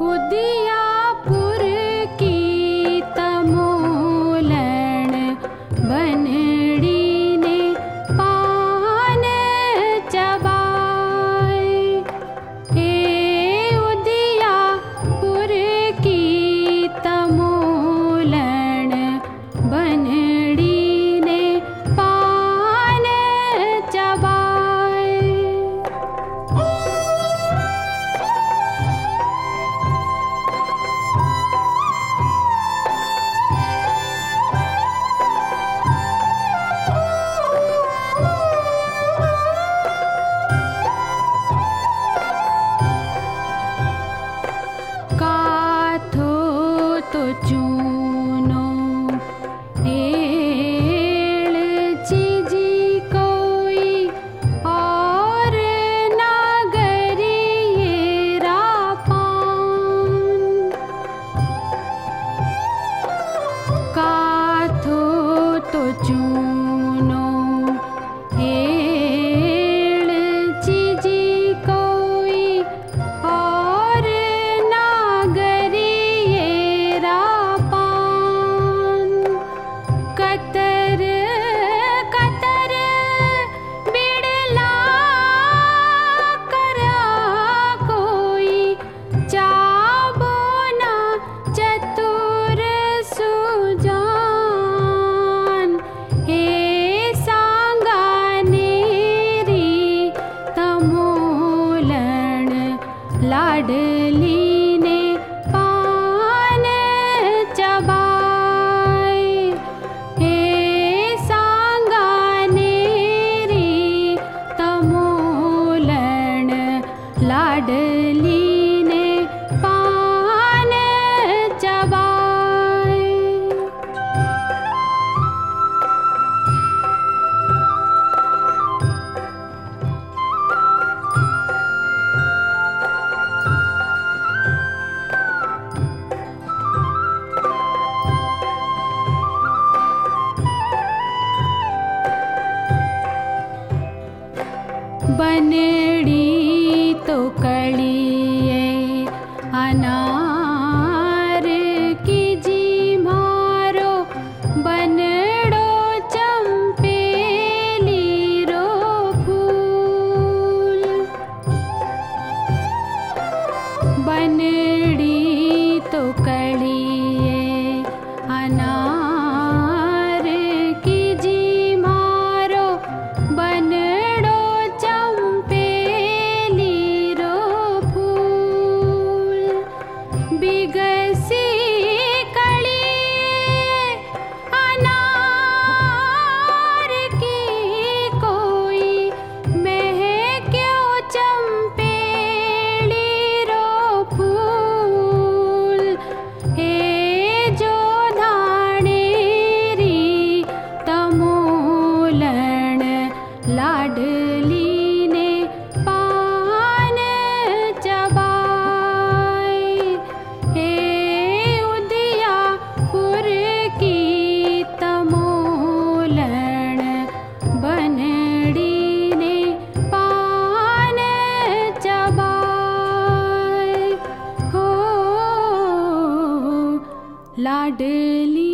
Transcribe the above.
उदियापुर की तमोलन बनड़ी ने पान चबाए। हे उदियापुर की तमोलन बनड़ी ने पान चबाए। काथो तो चूनो एड़ चीजी कोई और नागरियेरा पान। काथो तो चूनो एड़ चीजी कोई और नागरियेरा पान। कतर कतर बिड़ला करा कोई चाबो ना चतुर सुजान। हे सांगानेरी तमोलन लाडली ने पान चबाए। हे सांगानेरी तमोलन लाडली ने पान चबाए। बनड़ी तो कड़िए अनार की जी मारो बनड़ो चंपेली रो फूल। बनड़ी तो कड़िए अनार की जी मारो बनड़ो चंपेली रो फूल। बिगसी कड़ी अनार की कोई महक्यो चंपेली रो फूल। हे जो धाणेरी तमोलन लाडली ने पान चबाए। हे उदियापुर की तमोलन बनड़ी ने पान चबाए। हो लाडली